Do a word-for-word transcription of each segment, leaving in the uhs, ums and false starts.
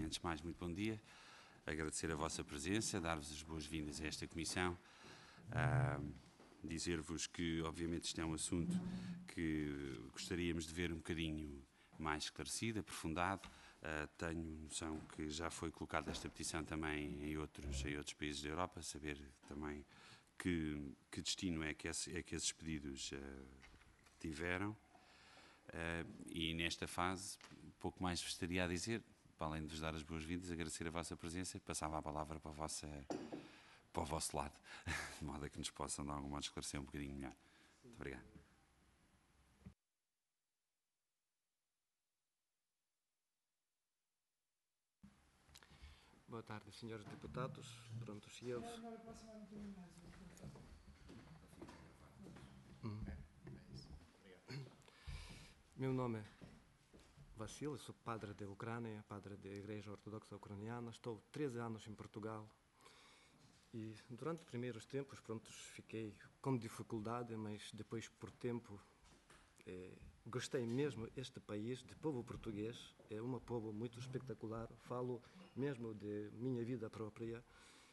Bem, antes de mais, muito bom dia. Agradecer a vossa presença, dar-vos as boas-vindas a esta comissão. Uh, Dizer-vos que, obviamente, isto é um assunto que gostaríamos de ver um bocadinho mais esclarecido, aprofundado. Uh, tenho noção que já foi colocada esta petição também em outros, em outros países da Europa, saber também que, que destino é que, esse, é que esses pedidos uh, tiveram. Uh, e nesta fase, pouco mais vos estaria a dizer, para além de vos dar as boas-vindas, agradecer a vossa presença, passava a palavra para, a vossa, para o vosso lado, de modo a que nos possam, de algum modo, esclarecer um bocadinho melhor. Muito obrigado. Boa tarde, senhores deputados. Prontos, e eles? Hum. Meu nome é Vassil, sou padre da Ucrânia, padre da Igreja Ortodoxa Ucraniana. Estou treze anos em Portugal e durante os primeiros tempos, prontos, fiquei com dificuldade, mas depois, por tempo, eh, gostei mesmo deste país, de povo português. É um povo muito espetacular. Falo mesmo de minha vida própria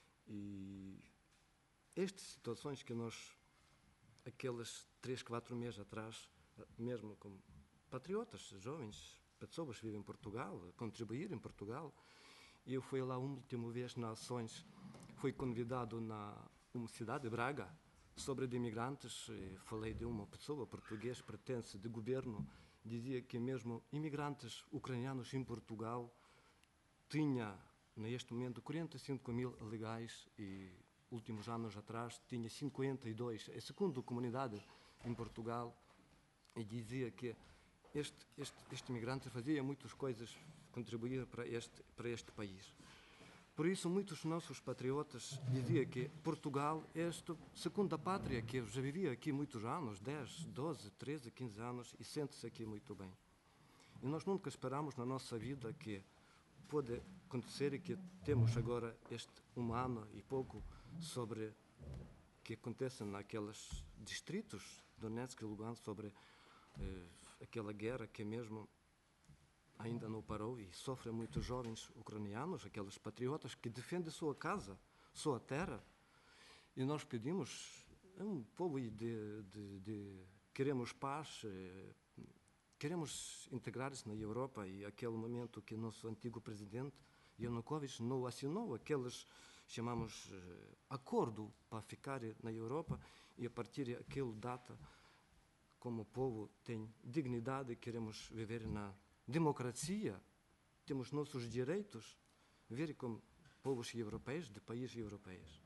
e estas situações que nós, aqueles três, quatro meses atrás, mesmo como patriotas, jovens, pessoas que vivem em Portugal, contribuir em Portugal, e eu fui lá uma última vez nas ações, fui convidado na uma cidade de Braga, sobre de imigrantes, falei de uma pessoa portuguesa, pertence de governo, dizia que mesmo imigrantes ucranianos em Portugal tinha, neste momento, quarenta e cinco mil legais e, últimos anos atrás, tinha cinquenta e dois. É a segunda comunidade em Portugal e dizia que este, este, este imigrante fazia muitas coisas, contribuir para este, para este país. Por isso, muitos nossos patriotas diziam que Portugal é esta segunda pátria, que eu já vivia aqui muitos anos, dez, doze, treze, quinze anos, e sente-se aqui muito bem. E nós nunca esperamos na nossa vida que pode acontecer e que temos agora este um ano e pouco sobre o que acontece naqueles distritos, Donetsk e Lugansk, sobre eh, aquela guerra que mesmo ainda não parou e sofrem muitos jovens ucranianos, aqueles patriotas que defendem sua casa, sua terra. E nós pedimos, é um povo de, de, de queremos paz, eh, queremos integrar-se na Europa, e aquele momento que nosso antigo presidente Yanukovych não assinou aqueles, chamamos, eh, acordo para ficar na Europa, e a partir daquela data, como povo tem dignidade, queremos viver na democracia, temos nossos direitos, ver como povos europeus, de países europeus.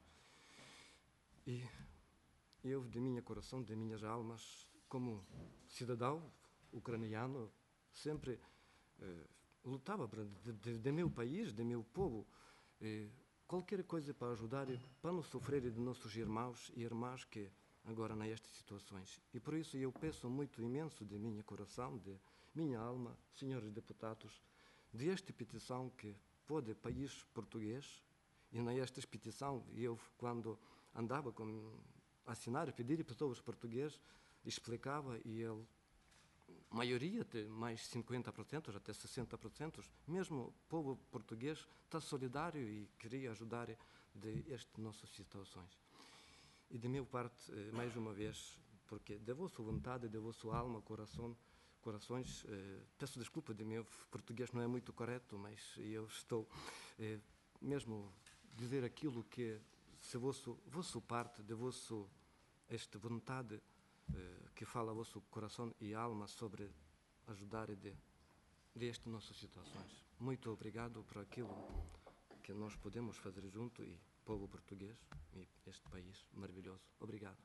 E eu, de minha coração, de minhas almas, como cidadão ucraniano, sempre eh, lutava para, de, de, de meu país, de meu povo, eh, qualquer coisa para ajudar, para não sofrer de nossos irmãos e irmãs que agora nestas situações. E por isso eu peço muito imenso de minha coração, de minha alma, senhores deputados, de esta petição que pode país português, e nesta petição eu, quando andava com assinar, pedir a pessoas portuguesas, explicava, e ele, a maioria, de mais cinquenta por cento, até sessenta por cento, mesmo o povo português está solidário e queria ajudar de estas nossas situações. E de minha parte, mais uma vez, porque de vossa vontade, de vossa alma, coração, corações, eh, peço desculpa de meu português não é muito correto, mas eu estou eh, mesmo dizer aquilo que, se vosso, vosso parte, de vosso, esta vontade eh, que fala vosso coração e alma sobre ajudar de, de estas nossas situações. Muito obrigado por aquilo que nós podemos fazer junto, e povo português e este país maravilhoso. Obrigado.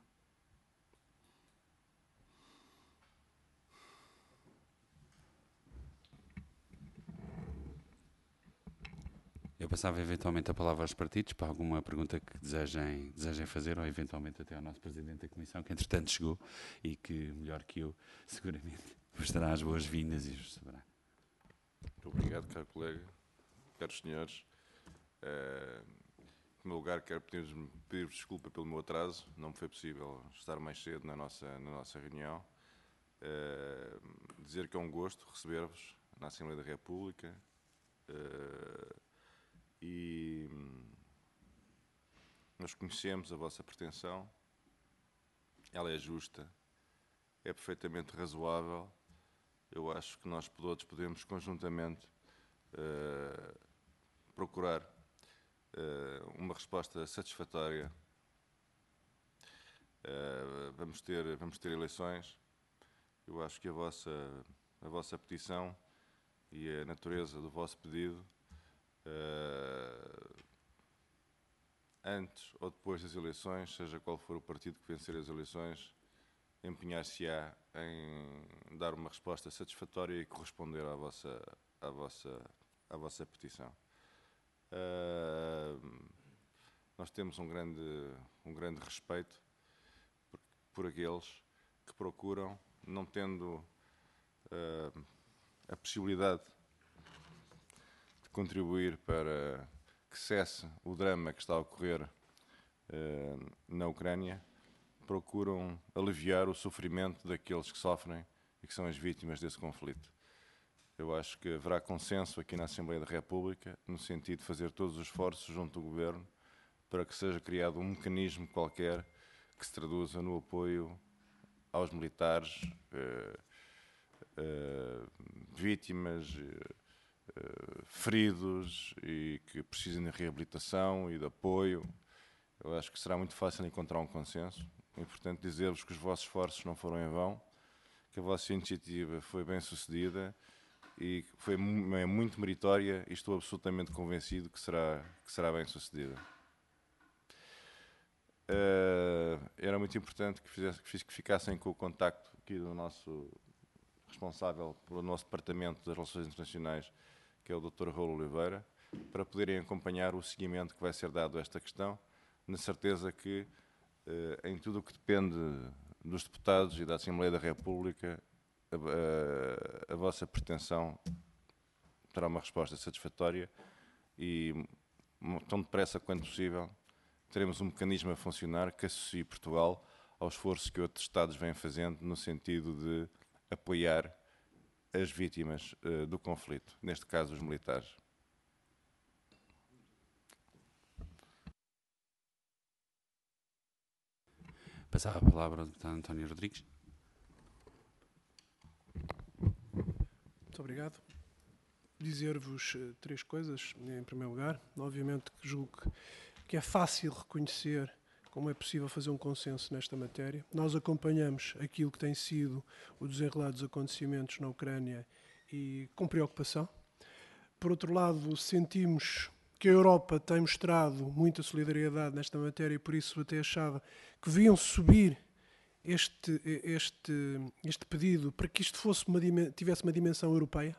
Eu passava eventualmente a palavra aos partidos para alguma pergunta que desejem, desejem fazer, ou eventualmente até ao nosso Presidente da Comissão, que entretanto chegou e que, melhor que eu, seguramente vos dará as boas-vindas e vos saberá. Muito obrigado, caro colega, caros senhores. Uh, em primeiro lugar, quero pedir-vos pedir desculpa pelo meu atraso, não me foi possível estar mais cedo na nossa, na nossa reunião. Uh, dizer que é um gosto receber-vos na Assembleia da República, Uh, e nós conhecemos a vossa pretensão, ela é justa, é perfeitamente razoável. Eu acho que nós todos podemos conjuntamente uh, procurar uh, uma resposta satisfatória. Uh, vamos ter, vamos ter eleições. Eu acho que a vossa, a vossa petição e a natureza do vosso pedido, uh, antes ou depois das eleições, seja qual for o partido que vencer as eleições, empenhar-se-á em dar uma resposta satisfatória e corresponder à vossa, à vossa, à vossa petição. Uh, nós temos um grande, um grande respeito por, por aqueles que procuram, não tendo uh, a possibilidade de contribuir para que cesse o drama que está a ocorrer uh, na Ucrânia, procuram aliviar o sofrimento daqueles que sofrem e que são as vítimas desse conflito. Eu acho que haverá consenso aqui na Assembleia da República no sentido de fazer todos os esforços junto do Governo para que seja criado um mecanismo qualquer que se traduza no apoio aos militares, eh, eh, vítimas, eh, feridos e que precisem de reabilitação e de apoio. Eu acho que será muito fácil encontrar um consenso. É importante dizer-vos que os vossos esforços não foram em vão, que a vossa iniciativa foi bem sucedida e foi é muito meritória e estou absolutamente convencido que será, que será bem sucedida. Uh, era muito importante que, fizesse, que ficassem com o contacto aqui do nosso responsável pelo nosso Departamento das Relações Internacionais, que é o doutor Raul Oliveira, para poderem acompanhar o seguimento que vai ser dado a esta questão, na certeza que uh, em tudo o que depende dos deputados e da Assembleia da República, a, a, a vossa pretensão terá uma resposta satisfatória e, tão depressa quanto possível, teremos um mecanismo a funcionar que associe Portugal ao esforço que outros Estados vêm fazendo no sentido de apoiar as vítimas uh, do conflito, neste caso os militares. Passava a palavra ao deputado António Rodrigues. Muito obrigado. Dizer-vos uh, três coisas. Em primeiro lugar, obviamente que julgo que, que é fácil reconhecer como é possível fazer um consenso nesta matéria. Nós acompanhamos aquilo que tem sido o desenrolar dos acontecimentos na Ucrânia e com preocupação. Por outro lado, sentimos que a Europa tem mostrado muita solidariedade nesta matéria e por isso até achava que deviam subir este, este, este pedido para que isto fosse uma, tivesse uma dimensão europeia,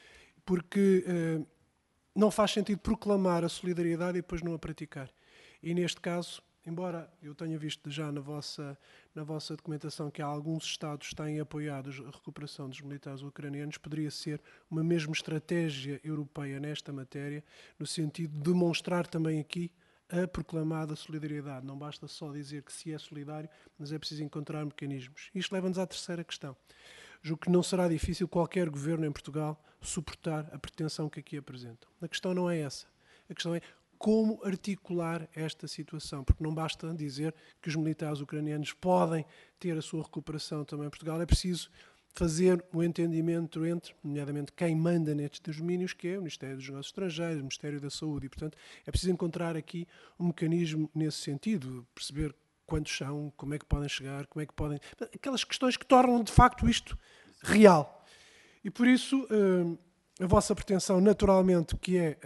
porque eh, não faz sentido proclamar a solidariedade e depois não a praticar. E neste caso, embora eu tenha visto já na vossa, na vossa documentação que há alguns Estados que têm apoiado a recuperação dos militares ucranianos, poderia ser uma mesma estratégia europeia nesta matéria, no sentido de demonstrar também aqui a proclamada solidariedade. Não basta só dizer que se é solidário, mas é preciso encontrar mecanismos. Isto leva-nos à terceira questão. Julgo que não será difícil qualquer governo em Portugal suportar a pretensão que aqui apresentam. A questão não é essa. A questão é como articular esta situação, porque não basta dizer que os militares ucranianos podem ter a sua recuperação também em Portugal, é preciso fazer o entendimento entre, nomeadamente, quem manda nestes domínios, que é o Ministério dos Negócios Estrangeiros, o Ministério da Saúde, e, portanto, é preciso encontrar aqui um mecanismo nesse sentido, perceber quantos são, como é que podem chegar, como é que podem... Aquelas questões que tornam, de facto, isto real. E, por isso, a vossa pretensão, naturalmente, que é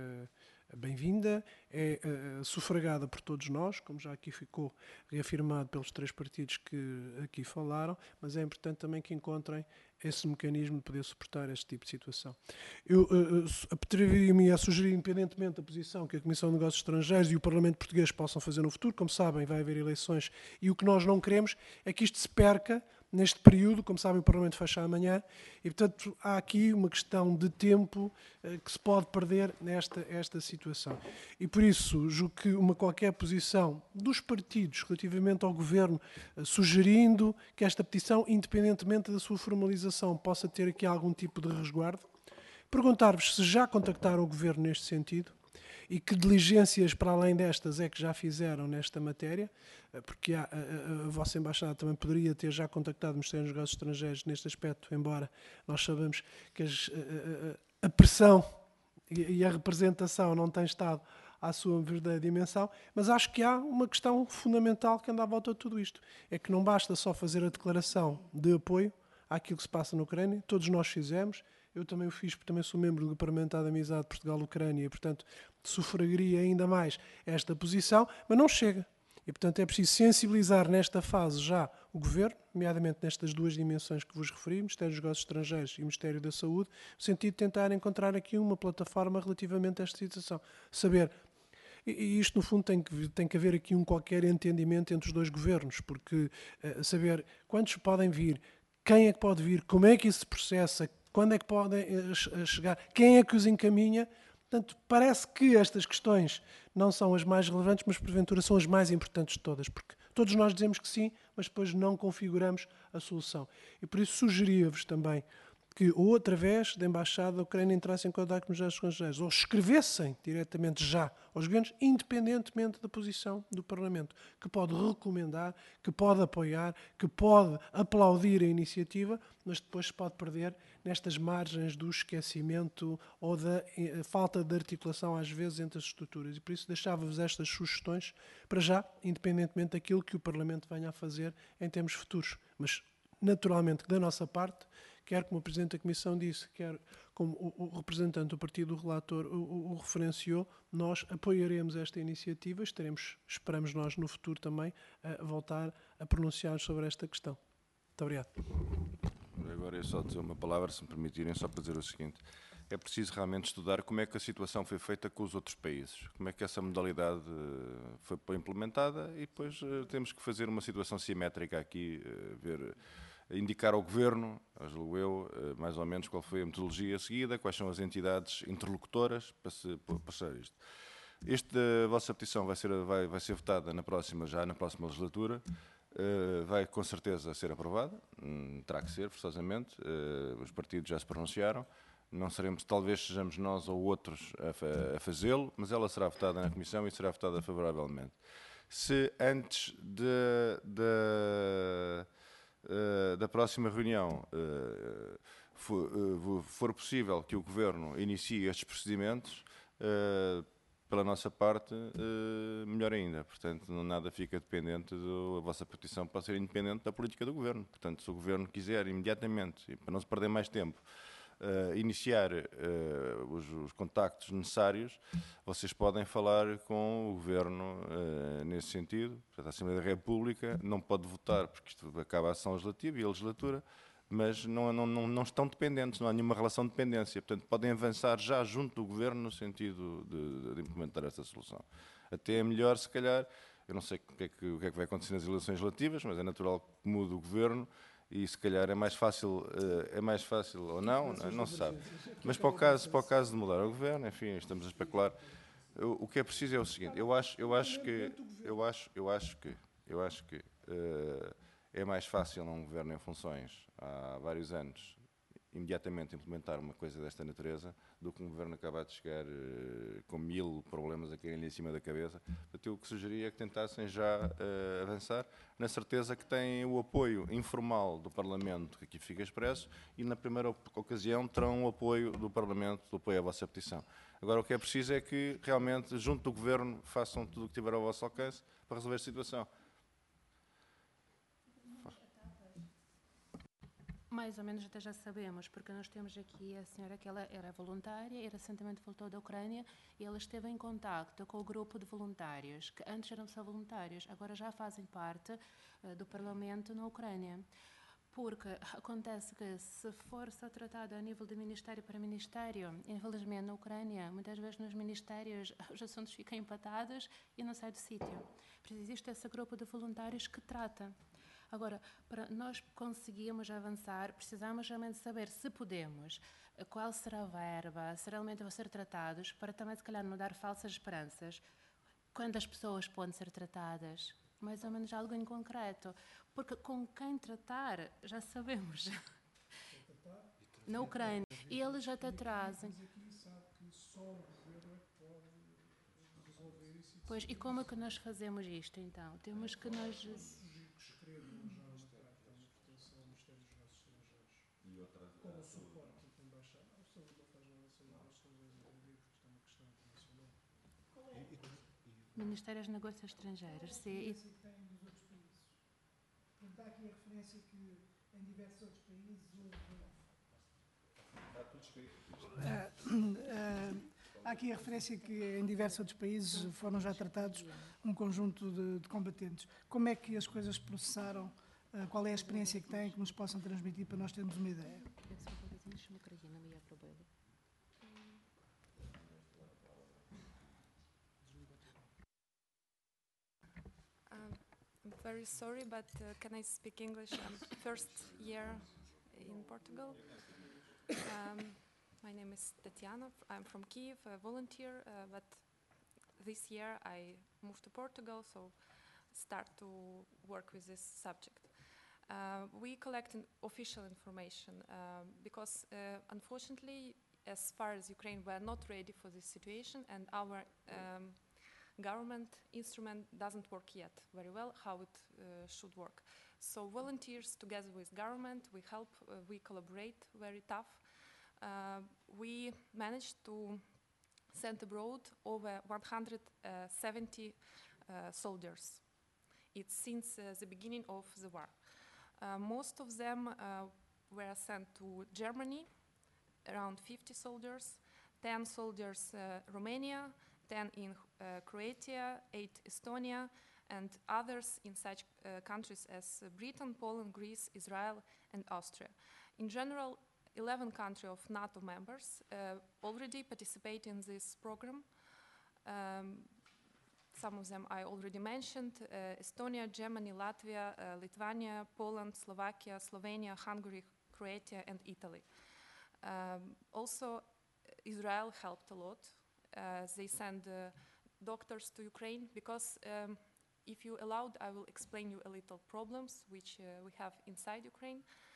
bem-vinda, é uh, sufragada por todos nós, como já aqui ficou reafirmado pelos três partidos que aqui falaram, mas é importante também que encontrem esse mecanismo de poder suportar este tipo de situação. Eu uh, atrevi-me a sugerir, independentemente da posição que a Comissão de Negócios Estrangeiros e o Parlamento Português possam fazer no futuro, como sabem, vai haver eleições e o que nós não queremos é que isto se perca neste período, como sabem, o Parlamento fecha amanhã, e, portanto, há aqui uma questão de tempo uh, que se pode perder nesta esta situação. E, por isso, julgo que uma qualquer posição dos partidos relativamente ao Governo, uh, sugerindo que esta petição, independentemente da sua formalização, possa ter aqui algum tipo de resguardo, Perguntar-vos se já contactaram o Governo neste sentido e que diligências, para além destas, é que já fizeram nesta matéria, porque a, a, a vossa Embaixada também poderia ter já contactado o Ministério dos Negócios Estrangeiros neste aspecto, embora nós sabemos que as, a, a, a pressão e a representação não tem estado à sua verdadeira dimensão, mas acho que há uma questão fundamental que anda à volta de tudo isto. É que não basta só fazer a declaração de apoio àquilo que se passa na Ucrânia, todos nós fizemos, eu também o fiz porque também sou membro do Parlamento de Amizade Portugal-Ucrânia e, portanto, sufragaria ainda mais esta posição, mas não chega. E, portanto, é preciso sensibilizar nesta fase já o Governo, nomeadamente nestas duas dimensões que vos referi, Ministério dos Negócios Estrangeiros e Ministério da Saúde, no sentido de tentar encontrar aqui uma plataforma relativamente a esta situação. Saber, e isto no fundo tem que, tem que haver aqui um qualquer entendimento entre os dois governos, porque uh, saber quantos podem vir, quem é que pode vir, como é que isso se processa, quando é que podem uh, chegar, quem é que os encaminha. Portanto, parece que estas questões não são as mais relevantes, mas porventura são as mais importantes de todas, porque todos nós dizemos que sim, mas depois não configuramos a solução. E por isso sugeria-vos também que, ou através da Embaixada da Ucrânia, entrassem em contato com os Ministérios Estrangeiros, ou escrevessem diretamente já aos governos, independentemente da posição do Parlamento, que pode recomendar, que pode apoiar, que pode aplaudir a iniciativa, mas depois se pode perder nestas margens do esquecimento ou da eh, falta de articulação, às vezes, entre as estruturas. E por isso deixava-vos estas sugestões, para já, independentemente daquilo que o Parlamento venha a fazer em termos futuros. Mas, naturalmente, da nossa parte, quer como o Presidente da Comissão disse, quer como o, o representante do partido, o relator, o, o, o referenciou, nós apoiaremos esta iniciativa, estaremos, esperamos nós no futuro também, a voltar a pronunciar sobre esta questão. Muito obrigado. Agora é só dizer uma palavra, se me permitirem, só para dizer o seguinte. É preciso realmente estudar como é que a situação foi feita com os outros países, como é que essa modalidade foi implementada e depois temos que fazer uma situação simétrica aqui, ver... indicar ao Governo, julgo eu, mais ou menos qual foi a metodologia seguida, quais são as entidades interlocutoras para se passar isto. Esta vossa petição vai ser, vai, vai ser votada na próxima, já na próxima legislatura, uh, vai com certeza ser aprovada, hum, terá que ser, forçosamente, uh, os partidos já se pronunciaram, não seremos, talvez sejamos nós ou outros a, fa a fazê-lo, mas ela será votada na Comissão e será votada favoravelmente. Se antes de... de Uh, da próxima reunião uh, for, uh, for possível que o Governo inicie estes procedimentos, uh, pela nossa parte, uh, melhor ainda. Portanto, não nada fica dependente, do, a vossa petição pode ser independente da política do Governo. Portanto, se o Governo quiser imediatamente, e para não se perder mais tempo, Uh, iniciar uh, os, os contactos necessários, vocês podem falar com o Governo uh, nesse sentido. Portanto, a Assembleia da República não pode votar, porque isto acaba a ação legislativa e a legislatura, mas não, não, não, não estão dependentes, não há nenhuma relação de dependência. Portanto, podem avançar já junto do Governo no sentido de, de implementar esta solução. Até é melhor, se calhar, eu não sei o que é que, o que, é que vai acontecer nas eleições legislativas, mas é natural que mude o Governo, e se calhar é mais fácil, é mais fácil ou não, não, não se sabe. Mas para o caso, para o caso de mudar o Governo, enfim, estamos a especular. O que é preciso é o seguinte, eu acho, eu acho que, eu acho, eu acho que, eu acho que uh, é mais fácil um Governo em funções há vários anos imediatamente implementar uma coisa desta natureza do que um Governo acabar de chegar uh, com mil problemas a caírem-lhe em cima da cabeça. Portanto, eu o que sugeria é que tentassem já uh, avançar, na certeza que têm o apoio informal do Parlamento, que aqui fica expresso, e na primeira ocasião terão o apoio do Parlamento, o apoio à vossa petição. Agora, o que é preciso é que realmente, junto do Governo, façam tudo o que tiver ao vosso alcance para resolver a situação. Mais ou menos até já sabemos, porque nós temos aqui a senhora que ela era voluntária e recentemente voltou da Ucrânia e ela esteve em contacto com o grupo de voluntários, que antes eram só voluntários, agora já fazem parte uh, do Parlamento na Ucrânia. Porque acontece que se for só tratado a nível de ministério para ministério, infelizmente na Ucrânia, muitas vezes nos ministérios os assuntos ficam empatados e não sai do sítio. Por isso existe esse grupo de voluntários que trata. Agora, para nós conseguirmos avançar, precisamos realmente saber se podemos, qual será a verba, se realmente vão ser tratados, para também, se calhar, não dar falsas esperanças. Quando as pessoas podem ser tratadas, mais ou menos algo em concreto. Porque com quem tratar, já sabemos. Na Ucrânia. E eles já te trazem. Pois, e como é que nós fazemos isto, então? Temos que nós... Ministério dos Negócios Estrangeiros, sim. Portanto, há aqui a referência que em diversos outros países houve... Ah, ah, há aqui a referência que em diversos outros países foram já tratados um conjunto de, de combatentes. Como é que as coisas se processaram? Ah, qual é a experiência que têm que nos possam transmitir para nós termos uma ideia? I'm very sorry, but uh, can I speak English? I'm first year in Portugal. Um, my name is Tatiana. I'm from Kiev, a volunteer, uh, but this year I moved to Portugal, so start to work with this subject. Uh, we collect an official information um, because, uh, unfortunately, as far as Ukraine, we are not ready for this situation, and our um, government instrument doesn't work yet very well how it uh, should work. So volunteers together with government, we help, uh, we collaborate very tough. Uh, we managed to send abroad over one hundred seventy uh, soldiers. It's since uh, the beginning of the war. Uh, most of them uh, were sent to Germany, around fifty soldiers, ten soldiers uh, Romania, ten in uh, Croatia, eight Estonia, and others in such uh, countries as uh, Britain, Poland, Greece, Israel, and Austria. In general, eleven countries of NATO members uh, already participate in this program. Um, some of them I already mentioned, uh, Estonia, Germany, Latvia, uh, Lithuania, Poland, Slovakia, Slovenia, Hungary, Croatia, and Italy. Um, also, Israel helped a lot. Uh, they send uh, doctors to Ukraine because um, if you allowed, I will explain you a little problems which uh, we have inside Ukraine.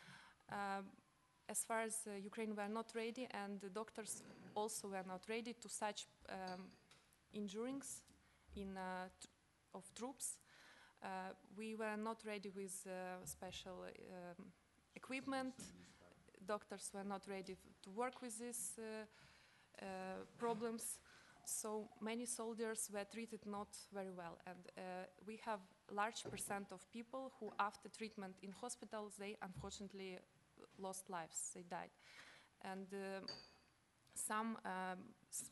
Um, as far as uh, Ukraine were not ready, and the doctors also were not ready to such um, injuries in uh, t of troops. Uh, we were not ready with uh, special um, equipment. Doctors were not ready to work with these uh, uh, problems. So many soldiers were treated not very well, and uh, we have large percent of people who, after treatment in hospitals, they unfortunately lost lives, they died. And uh, some um, s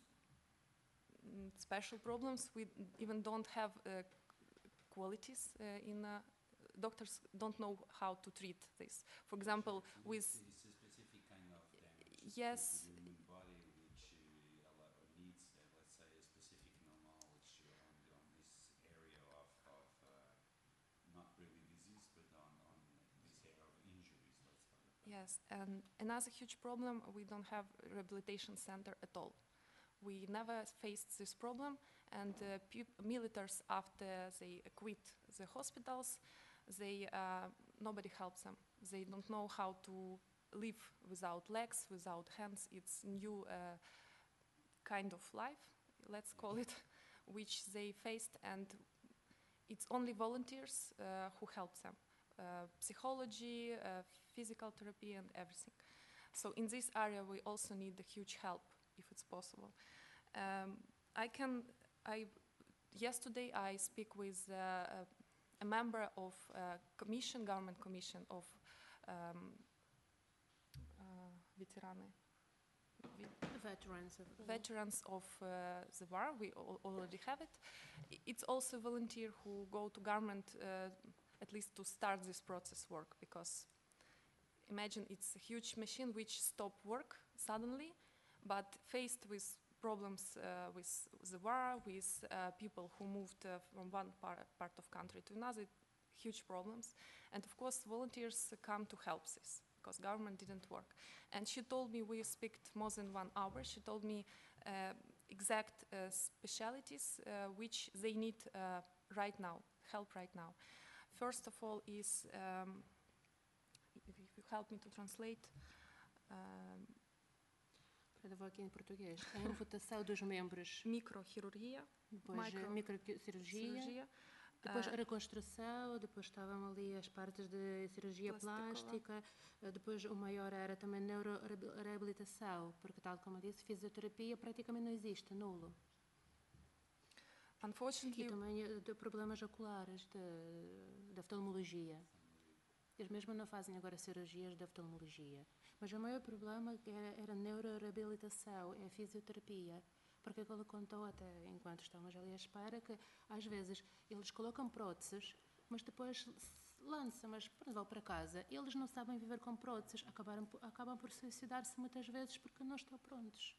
special problems, we even don't have uh, qualities uh, in, uh, doctors don't know how to treat this. For example, with... It's a specific kind of damage yes, to the human body which uh, needs, uh, let's say, a specific knowledge on, on this area of, of uh, not really disease, but on, on this area of injuries, let's call it. yes, and another huge problem, we don't have a rehabilitation center at all. We never faced this problem, and uh, militaries, after they quit the hospitals, they, uh, nobody helps them. They don't know how to live without legs, without hands. It's new uh, kind of life, let's call it, which they faced, and it's only volunteers uh, who help them. Uh, psychology, uh, physical therapy, and everything. So in this area, we also need the huge help, if it's possible. Um, I can, I, yesterday I speak with uh, a, a member of a commission, government commission of um, uh, veterane, Veterans of veterans of uh, the war. We al already have it. I it's also volunteer who go to government uh, at least to start this process work, because imagine it's a huge machine which stop work suddenly, but faced with problems uh, with the war, with uh, people who moved uh, from one par part of country to another, huge problems. And of course, volunteers come to help this, because government didn't work. And she told me, we speak more than one hour, she told me uh, exact uh, specialities uh, which they need uh, right now, help right now. First of all is, um, if you help me to translate, um, Eu vou aqui em português. A votação dos membros, microchirurgia, depois micro- a microcirurgia, cirurgia, depois ah, a reconstrução, depois estavam ali as partes de cirurgia Plástica. plástica, eh, depois o maior era também neuroreabilitação, porque tal como eu disse, fisioterapia praticamente não existe, nulo. E unfortunately, também eh, de problemas oculares, de, de oftalmologia. Eles mesmo não fazem agora cirurgias de oftalmologia. Mas o maior problema era, era a neuroreabilitação, é a fisioterapia. Porque ele contou até, enquanto estávamos ali à espera, que às vezes eles colocam próteses, mas depois lançam, mas quando vão para casa, eles não sabem viver com próteses, acabaram, por- acabam por suicidar-se muitas vezes porque não estão prontos.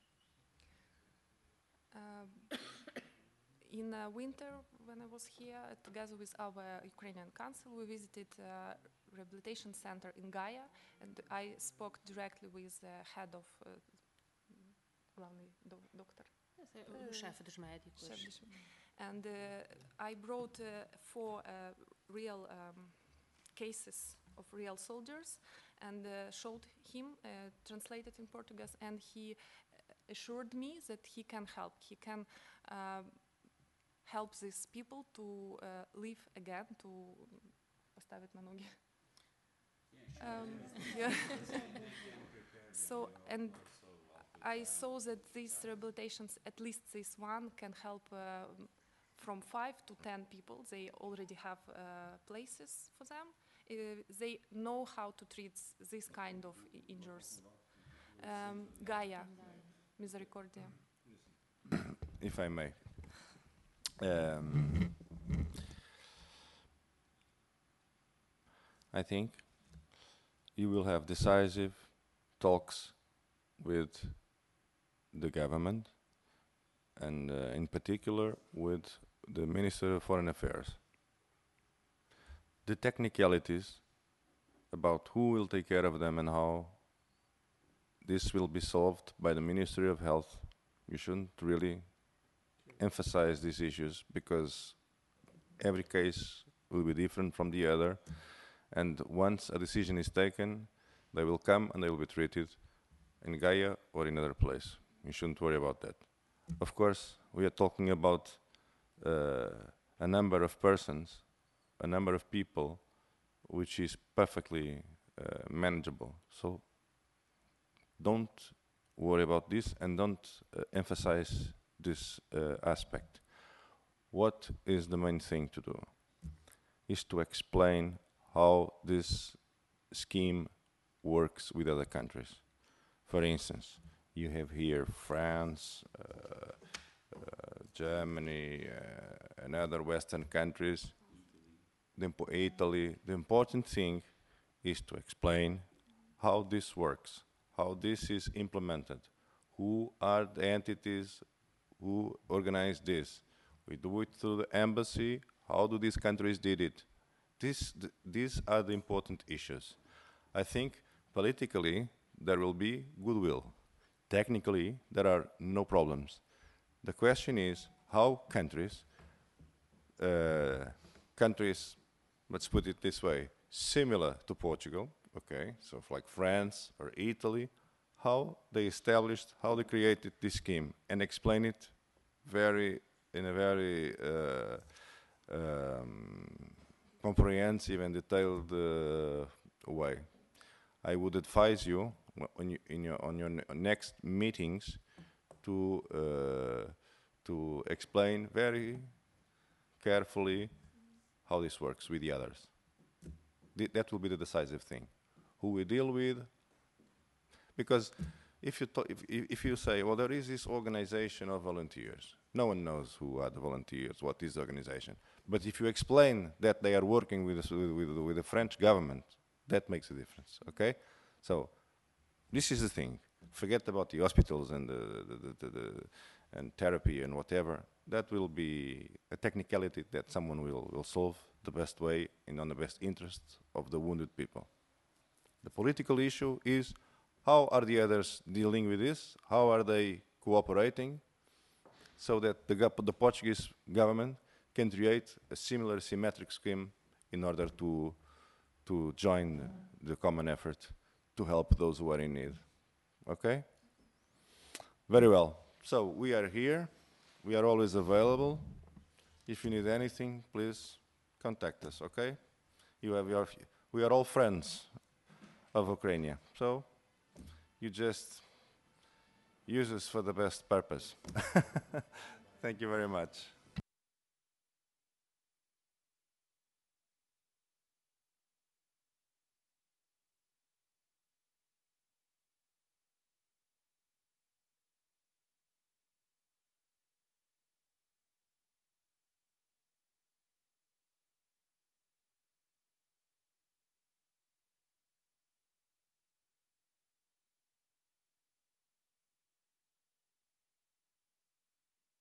uh, in uh, winter, when I was here, uh, together with our Ukrainian council, we visited a rehabilitation center in Gaia, and I spoke directly with the head of uh, главный doc- doctor. Esse é o, o chefe dos médicos. chef de ch- And uh, I brought uh, four uh, real um, cases of real soldiers and uh, showed him, uh, translated in Portuguese, and he assured me that he can help. He can uh, help these people to uh, live again, to поставить на ноги. Um, yeah. So, and I saw that these rehabilitations, at least this one, can help uh, from five to ten people. They already have uh, places for them. Uh, they know how to treat this kind of i- injuries. Um, Gaia, Misericordia. If I may. Um, I think you will have decisive talks with the government and uh, in particular with the Minister of Foreign Affairs. The technicalities about who will take care of them and how this will be solved by the Ministry of Health, you shouldn't really emphasize these issues because every case will be different from the other, and once a decision is taken, they will come and they will be treated in Gaia or in another place. You shouldn't worry about that. Of course, we are talking about uh, a number of persons, a number of people, which is perfectly uh, manageable. So don't worry about this and don't uh, emphasize this uh, aspect. What is the main thing to do? Is to explain how this scheme works with other countries. For instance, you have here France, uh, uh, Germany, uh, and other Western countries, the impo- Italy. The important thing is to explain how this works, how this is implemented, who are the entities who organize this. We do it through the embassy. How do these countries did it? This, th these are the important issues. I think politically there will be goodwill. Technically there are no problems. The question is how countries, uh, countries, let's put it this way, similar to Portugal, okay, so like France or Italy, how they established, how they created this scheme, and explain it very in a very uh, um, comprehensive and detailed uh, way. I would advise you, when you in your on your ne next meetings, to uh, to explain very carefully how this works with the others. Th that will be the decisive thing. Who we deal with, because if you if, if you say, well, there is this organization of volunteers, no one knows who are the volunteers, what is the organization. But if you explain that they are working with the, with, with, with the French government, that makes a difference. Okay, so this is the thing. Forget about the hospitals and the, the, the, the, the and therapy and whatever. That will be a technicality that someone will will solve the best way and on the best interests of the wounded people. The political issue is, how are the others dealing with this? How are they cooperating so that the, the Portuguese government can create a similar symmetric scheme in order to, to join the common effort to help those who are in need? Okay? Very well. So we are here. We are always available. If you need anything, please contact us, okay? You have your, we are all friends of Ukraine. So you just use us for the best purpose. Thank you very much.